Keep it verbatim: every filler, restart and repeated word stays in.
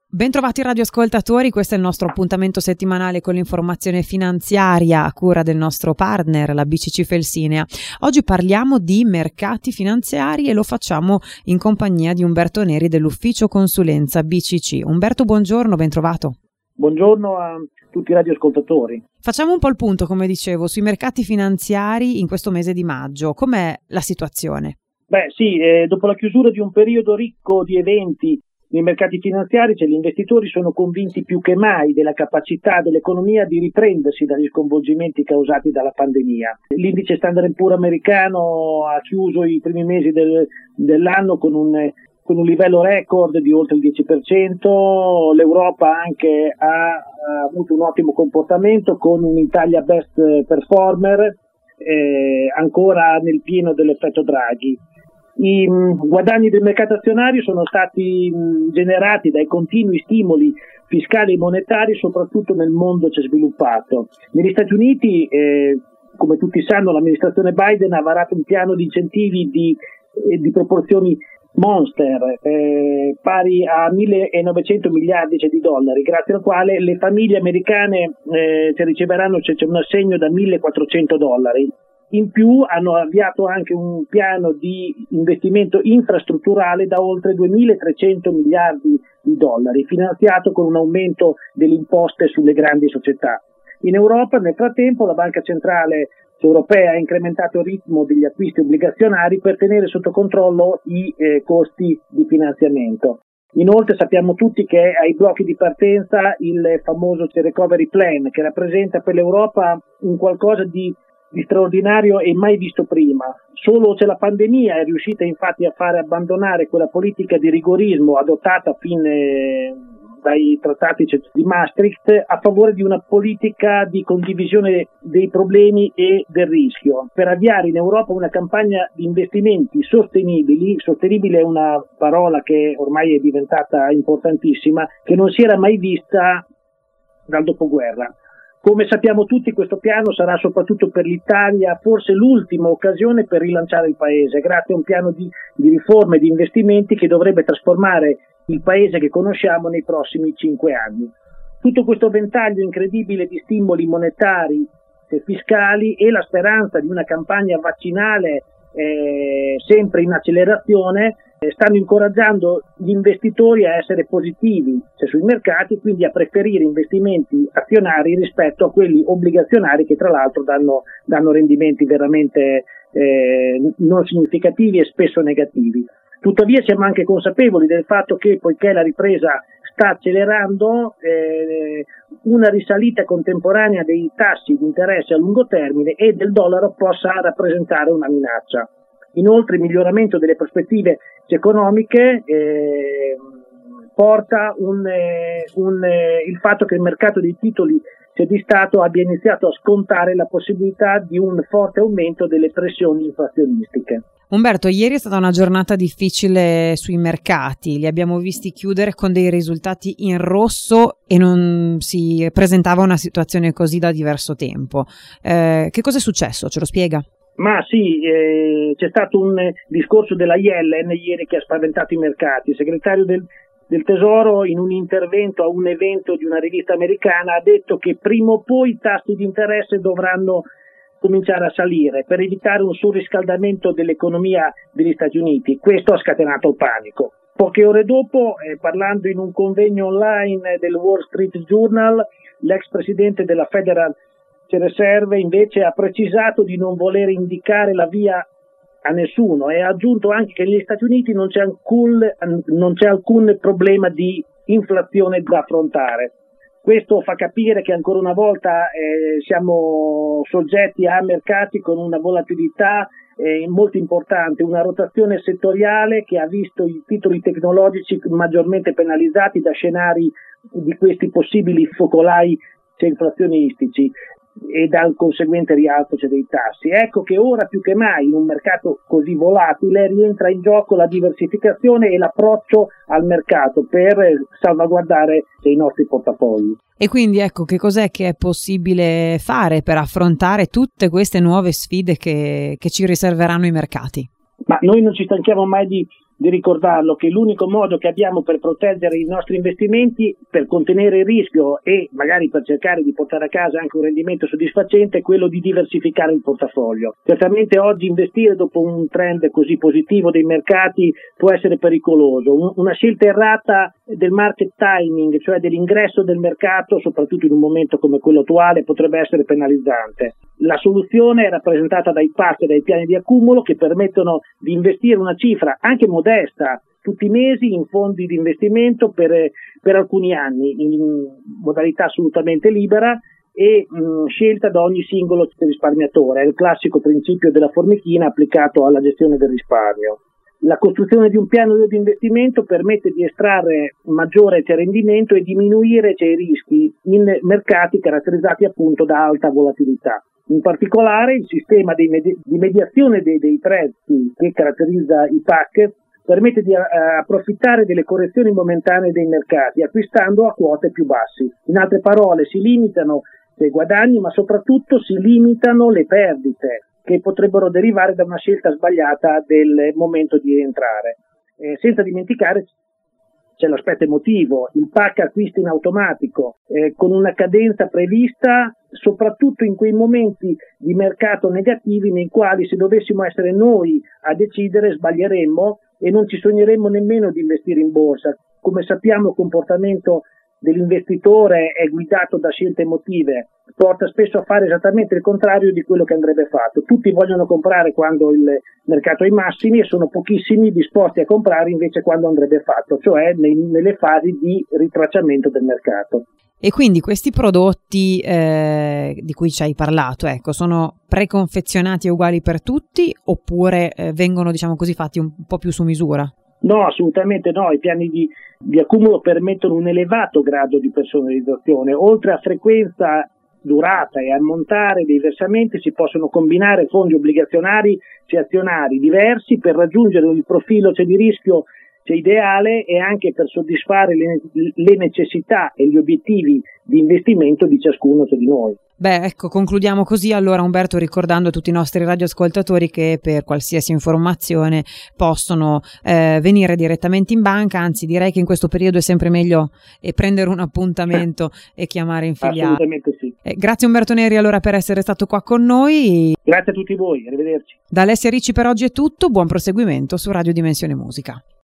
Bentrovati radioascoltatori, questo è il nostro appuntamento settimanale con l'informazione finanziaria a cura del nostro partner, la B C C Felsinea. Oggi parliamo di mercati finanziari e lo facciamo in compagnia di Umberto Neri dell'ufficio consulenza B C C. Umberto, buongiorno, bentrovato. Buongiorno a tutti i radioascoltatori. Facciamo un po' il punto, come dicevo, sui mercati finanziari in questo mese di maggio. Com'è la situazione? Beh sì, eh, dopo la chiusura di un periodo ricco di eventi nei mercati finanziari, cioè, gli investitori sono convinti più che mai della capacità dell'economia di riprendersi dagli sconvolgimenti causati dalla pandemia. L'indice Standard and Poor's americano ha chiuso i primi mesi del, dell'anno con un, con un livello record di oltre il dieci per cento, l'Europa anche ha, ha avuto un ottimo comportamento con un'Italia best performer, eh, ancora nel pieno dell'effetto Draghi. I mh, guadagni del mercato azionario sono stati mh, generati dai continui stimoli fiscali e monetari, soprattutto nel mondo cioè, sviluppato. Negli Stati Uniti, eh, come tutti sanno, l'amministrazione Biden ha varato un piano di incentivi di, eh, di proporzioni monster, eh, pari a millenovecento miliardi cioè, di dollari, grazie al quale le famiglie americane eh, riceveranno cioè, un assegno da millequattrocento dollari. In più hanno avviato anche un piano di investimento infrastrutturale da oltre duemilatrecento miliardi di dollari, finanziato con un aumento delle imposte sulle grandi società. In Europa, nel frattempo, la Banca Centrale Europea ha incrementato il ritmo degli acquisti obbligazionari per tenere sotto controllo i eh, costi di finanziamento. Inoltre sappiamo tutti che è ai blocchi di partenza il famoso Recovery Plan, che rappresenta per l'Europa un qualcosa di di straordinario e mai visto prima. Solo c'è la pandemia è riuscita infatti a fare abbandonare quella politica di rigorismo adottata fin eh, dai trattati di Maastricht a favore di una politica di condivisione dei problemi e del rischio, per avviare in Europa una campagna di investimenti sostenibili. Sostenibile è una parola che ormai è diventata importantissima, che non si era mai vista dal dopoguerra. Come sappiamo tutti, questo piano sarà soprattutto per l'Italia forse l'ultima occasione per rilanciare il Paese, grazie a un piano di, di riforme e di investimenti che dovrebbe trasformare il Paese che conosciamo nei prossimi cinque anni. Tutto questo ventaglio incredibile di stimoli monetari e fiscali e la speranza di una campagna vaccinale eh, sempre in accelerazione eh, stanno incoraggiando gli investitori a essere positivi cioè, sui mercati, quindi a preferire investimenti azionari rispetto a quelli obbligazionari che tra l'altro danno, danno rendimenti veramente eh, non significativi e spesso negativi. Tuttavia siamo anche consapevoli del fatto che poiché la ripresa sta accelerando, eh, una risalita contemporanea dei tassi di interesse a lungo termine e del dollaro possa rappresentare una minaccia. Inoltre il miglioramento delle prospettive economiche eh, porta un, eh, un, eh, il fatto che il mercato dei titoli di Stato abbia iniziato a scontare la possibilità di un forte aumento delle pressioni inflazionistiche. Umberto, ieri è stata una giornata difficile sui mercati, li abbiamo visti chiudere con dei risultati in rosso e non si presentava una situazione così da diverso tempo. Eh, che cosa è successo? Ce lo spiega? Ma sì, eh, c'è stato un discorso della Yellen ieri che ha spaventato i mercati. Il segretario del del Tesoro in un intervento a un evento di una rivista americana ha detto che prima o poi i tassi di interesse dovranno cominciare a salire per evitare un surriscaldamento dell'economia degli Stati Uniti. Questo ha scatenato il panico. Poche ore dopo, eh, parlando in un convegno online del Wall Street Journal, l'ex presidente della Federal Reserve invece ha precisato di non voler indicare la via a nessuno e ha aggiunto anche che negli Stati Uniti non c'è alcun, non c'è alcun problema di inflazione da affrontare. Questo fa capire che ancora una volta eh, siamo soggetti a mercati con una volatilità eh, molto importante, una rotazione settoriale che ha visto i titoli tecnologici maggiormente penalizzati da scenari di questi possibili focolai inflazionistici e dal conseguente rialzo cioè, dei tassi. Ecco che ora più che mai in un mercato così volatile rientra in gioco la diversificazione e l'approccio al mercato per salvaguardare i nostri portafogli. E quindi ecco che cos'è che è possibile fare per affrontare tutte queste nuove sfide che, che ci riserveranno i mercati? Ma noi non ci stanchiamo mai di di ricordarlo che l'unico modo che abbiamo per proteggere i nostri investimenti, per contenere il rischio e magari per cercare di portare a casa anche un rendimento soddisfacente, è quello di diversificare il portafoglio. Certamente oggi investire dopo un trend così positivo dei mercati può essere pericoloso. Una scelta errata del market timing, cioè dell'ingresso del mercato, soprattutto in un momento come quello attuale, potrebbe essere penalizzante. La soluzione è rappresentata dai P A C e dai piani di accumulo che permettono di investire una cifra anche modesta tutti i mesi in fondi di investimento per, per alcuni anni in modalità assolutamente libera e mh, scelta da ogni singolo risparmiatore. È il classico principio della formichina applicato alla gestione del risparmio. La costruzione di un piano di investimento permette di estrarre maggiore rendimento e diminuire i rischi in mercati caratterizzati appunto da alta volatilità. In particolare il sistema di, med- di mediazione dei, dei prezzi che caratterizza i P A C permette di uh, approfittare delle correzioni momentanee dei mercati acquistando a quote più bassi. In altre parole, si limitano i guadagni, ma soprattutto si limitano le perdite che potrebbero derivare da una scelta sbagliata del momento di entrare. Eh, senza dimenticare c'è l'aspetto emotivo, il P A C acquista in automatico eh, con una cadenza prevista, soprattutto in quei momenti di mercato negativi nei quali, se dovessimo essere noi a decidere, sbaglieremmo e non ci sogneremmo nemmeno di investire in borsa. Come sappiamo, il comportamento dell'investitore è guidato da scelte emotive, porta spesso a fare esattamente il contrario di quello che andrebbe fatto. Tutti vogliono comprare quando il mercato è ai massimi e sono pochissimi disposti a comprare invece quando andrebbe fatto, cioè nei, nelle fasi di ritracciamento del mercato. E quindi questi prodotti eh, di cui ci hai parlato, ecco, sono preconfezionati e uguali per tutti oppure eh, vengono, diciamo così, fatti un po' più su misura? No, assolutamente no. I piani di, di accumulo permettono un elevato grado di personalizzazione. Oltre a frequenza, durata e ammontare dei versamenti, si possono combinare fondi obbligazionari e azionari diversi per raggiungere il profilo cioè, di rischio cioè, ideale e anche per soddisfare le, le necessità e gli obiettivi di investimento di ciascuno cioè, di noi. Beh, ecco, concludiamo così allora, Umberto, ricordando a tutti i nostri radioascoltatori che per qualsiasi informazione possono eh, venire direttamente in banca, anzi direi che in questo periodo è sempre meglio eh, prendere un appuntamento e chiamare in filiale. Assolutamente sì. Eh, grazie Umberto Neri allora per essere stato qua con noi. Grazie a tutti voi, arrivederci. Da Alessia Ricci per oggi è tutto, buon proseguimento su Radio Dimensione Musica.